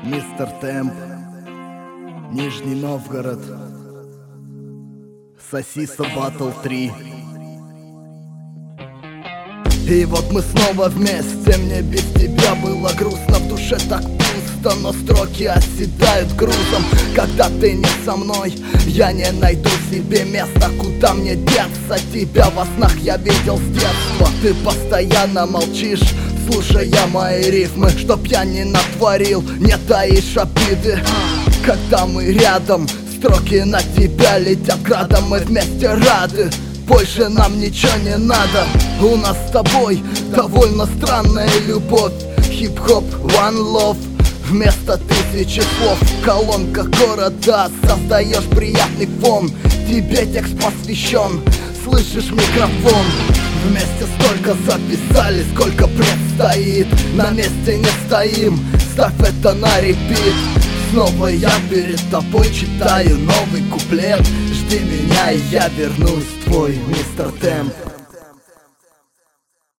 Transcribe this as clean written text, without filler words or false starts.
Мистер Темп, Нижний Новгород, Сосиса Батл 3. И вот мы снова вместе, мне без тебя было грустно, в душе так пусто, но строки оседают грузом. Когда ты не со мной, я не найду себе места, куда мне деться. Тебя во снах я видел с детства, ты постоянно молчишь, слушая мои рифмы, чтоб я не натворил, не таишь обиды. Когда мы рядом, строки на тебя летят градом, мы вместе рады, больше нам ничего не надо. У нас с тобой довольно странная любовь. Хип-хоп, one love, вместо тысячи слов в колонках города создаешь приятный фон. Тебе текст посвящен, слышишь микрофон. Вместе столько записали, сколько предстоит. На месте не стоим, ставь это на репит. Снова я перед тобой читаю новый куплет. Жди меня, и я вернусь, твой Мистер Темп.